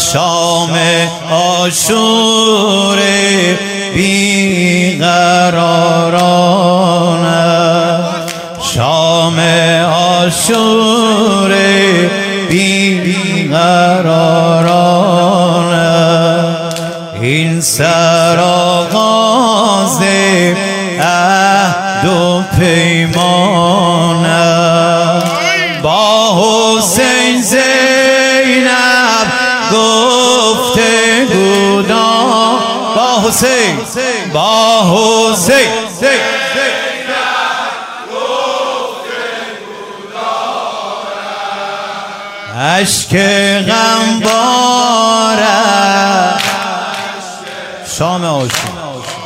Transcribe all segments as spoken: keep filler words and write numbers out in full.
شام عاشور بیقرارانه، شام عاشور بیقرارانه، این سرآغاز عهد و پیمانه. با حسین زینب گفتگو دارد، با حسین با حسین اشک غم بارد. شام عاشور،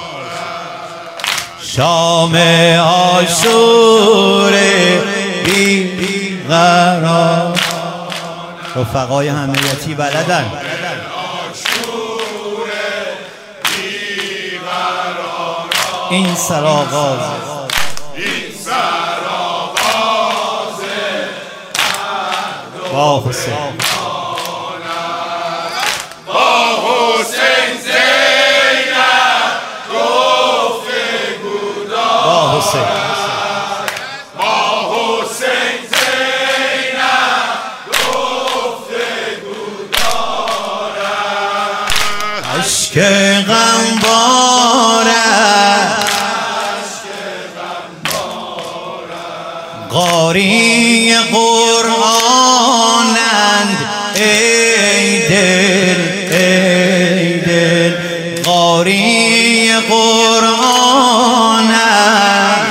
شام عاشور بیقرار. رفقای همهیتی بلدن. این سرآغاز، این سرآغاز با حسین، با حسین زینب گفتگو دارد، با حسین با حسین زینب گفتگو دارد. اشک غم بارد، قاری قرآنند ای دل ای دل، قاری قرآنند.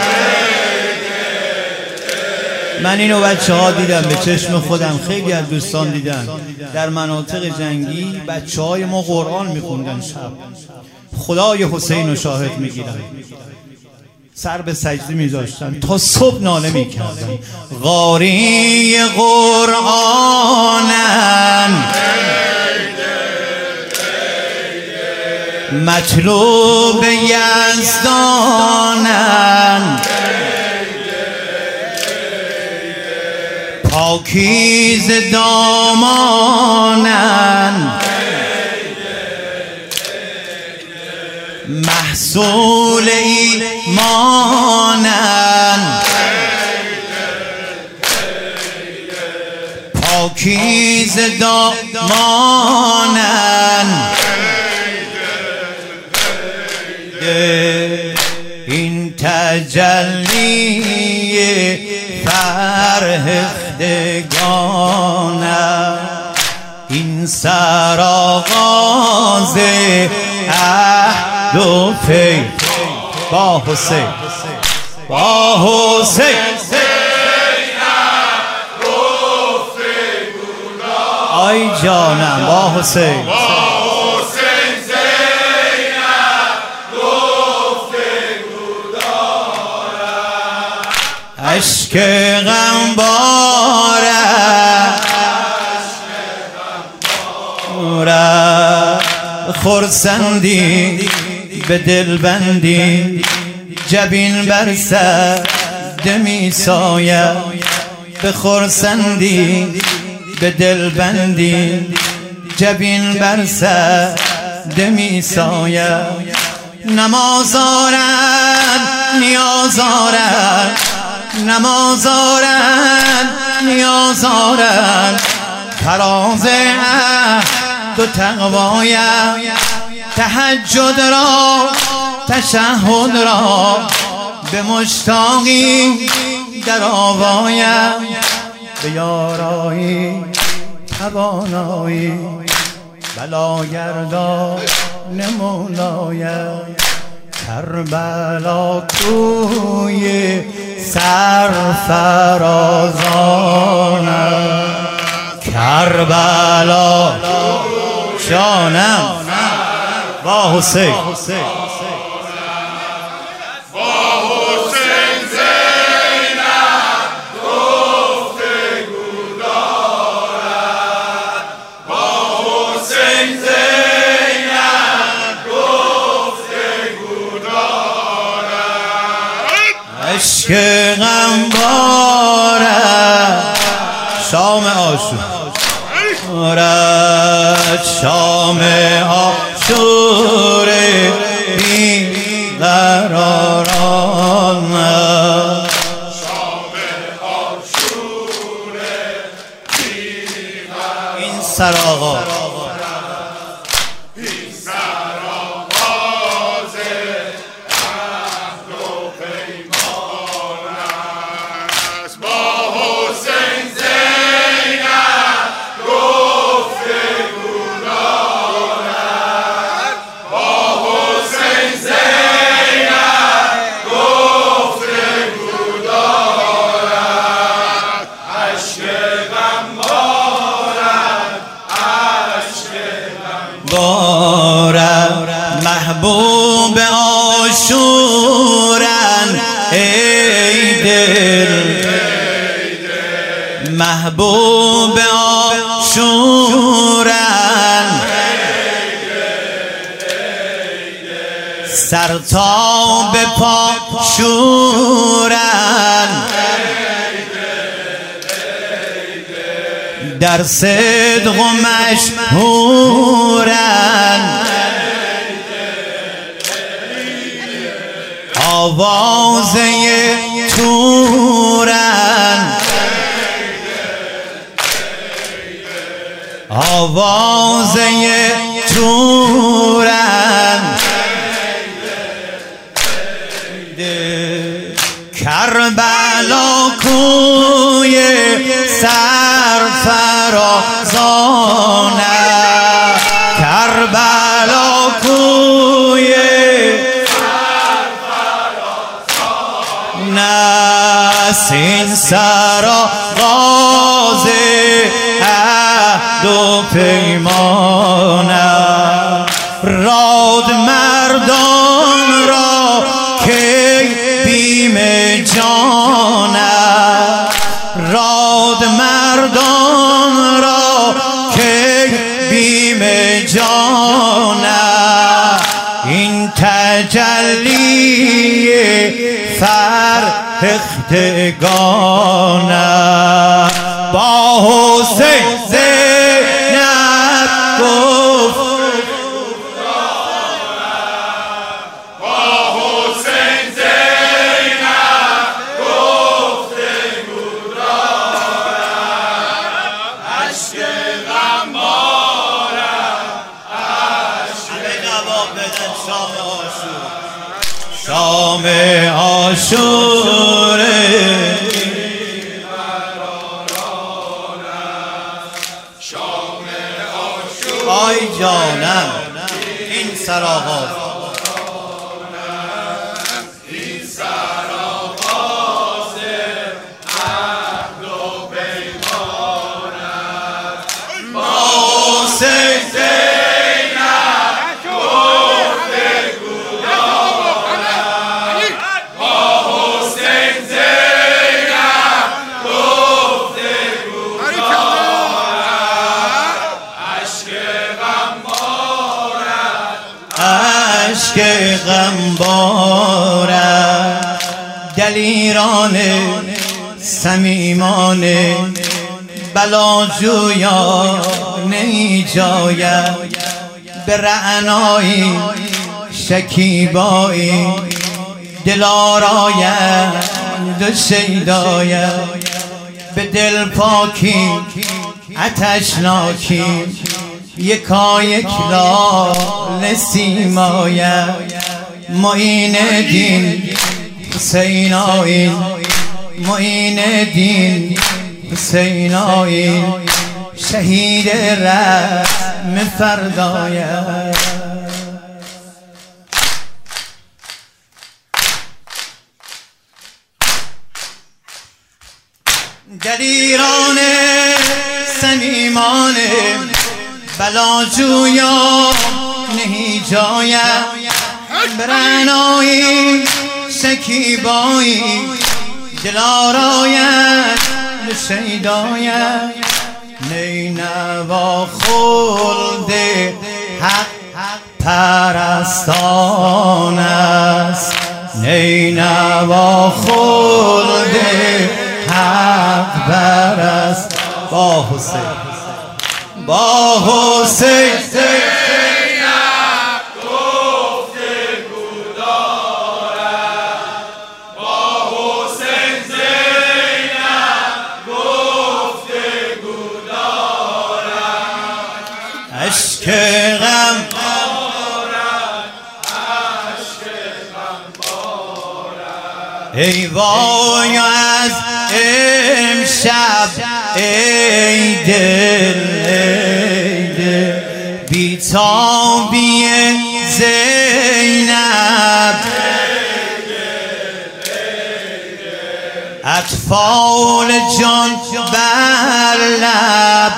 من اینو بچه ها دیدم به چشم خودم، خیلی از دوستان دیدن در مناطق جنگی بچه های ما قرآن میخوندن شب، خدای حسین رو شاهد میگیرن، سر به سجده میذاشتن تا صبح ناله میکردن. قاری قرآنن، مطلوب یزدانن، پاکیز دامانن، محصول ایمانن، پاکیز دامانن. این تجلی فرهختگانه، این سرآغاز عهد و پی. با حسین با حسین آی جانم، با حسین اشک غم بارد، خرسندی به دل بندی، جبین بر سر می ساید. به خرسندی به دل بندی، جبین بر سر می ساید. نماز آرد نیاز آرد، نماز آرد نیاز آرد، فراز عهد و تقوایم. تهجد را تشهد را به مشتاقی در آوایم. به یارایی توانایی بلاگردان مولایم. کربلا کوی سرفرازانم، کربلا جانم. با حسین اشک غم بارد، شام عاشور شام عاشور بی قراران شام عاشور بی قراران این سر آقا این سر آغاز عهد و پیمان است با حسین زینب گفتگو دارد با حسین زینب گفتگو دارد اشک غم بارد اشک غم بارم محبوب عاشورن ای دل محبوب عاشورن سر تا به پا شورن در صدق و مشهورن آوازه تورن آوازه تورن کربلا کوی سرفرازانه کربلا کوی نسین سرا غاز عهد و پیمانه راد مردان را که بیم جانه راد مردان را که بیم جانه این تجلی فرهختگانه با حسین زینب گفت با حسین زینب گفتگو دارد اشک غم بارد همه جواب بدن شام عاشور شام عاشور شام عاشور آی جانم این سراغاز این سرآغاز عهد و پیمان است با حسین زینب گفتگو دارد با حسین زینب گفتگو دارد اشک غم بارد اشک غم بارد دلیران صمیمان بلاجویان ایجاید به رعنایی شکیبایی دلارایند و شیداید به دل پاکی آتشناکی یکا یک لال سیماید معین دین حسین آیین معین دین حسین آیین شهید رحم فرداید دلیران صمیمان بلاجویان هیجاید برنایی شکیبایی دلاراید شیداید نینوا خلد حق پرستان است نینوا خلد حق پرست با حسین با حسین زینب گفتگو دارد، با حسین زینب گفتگو دارد. اشک غم ای وای از امشب ای دل ای دل بی‌تابی زینب، اطفال جان بر لب،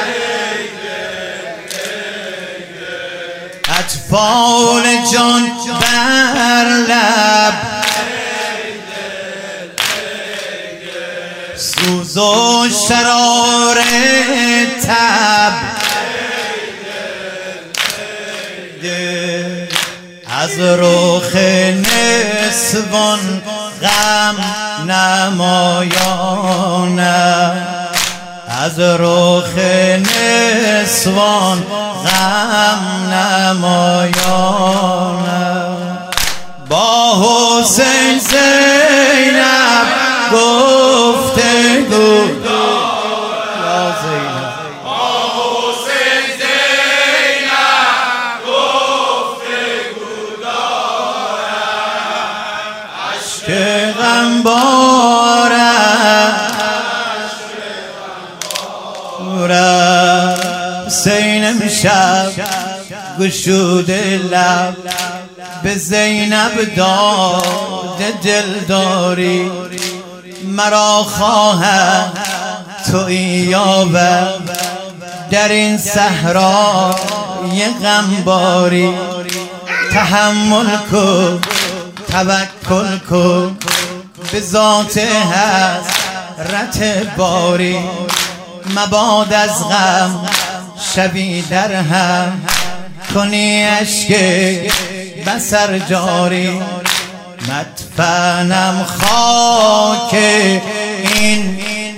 اطفال جان بر لب، سوز و شرار تب، از رخ نسوان غم نمایانم، از رخ نسوان غم نمایانم. با حسین زینب گفتگو یا زینب، با حسین زینب گفتگو دارد. اشک غم بارد حسین امشب گشوده لب، به زینب داد دلداری، مرا خواهد تویی یاور در این صحرای غمباری. تحمل کن توکل کن به ذات حضرت باری، مباد از غم شبی در هم کنی اشک بسر جاری. مدفنم خاک این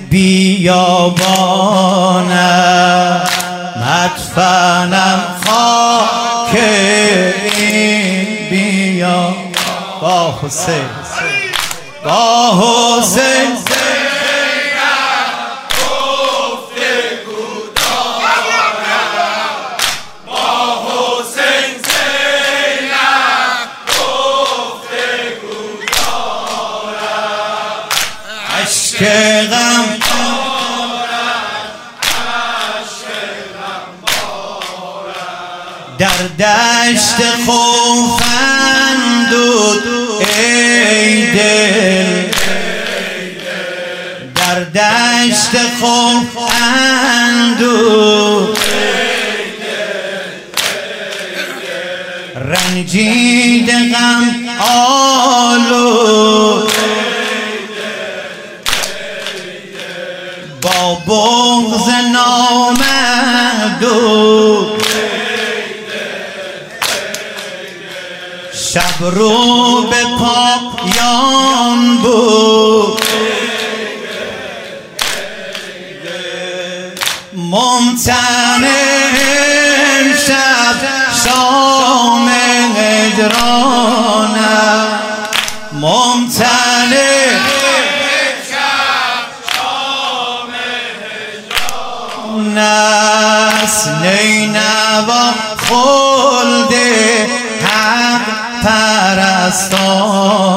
بیابانم، مدفنم خاک این بیابانم. با حسین با حسین اشک غم در دشت خوف اندود ای دل، در دشت خوف اندود رنجید غم آلود، با بغض نامحدود شب رو به پایان بود. ممتن امشب شام هجرانم، ممتن نس نینوا خلد حق پرستان.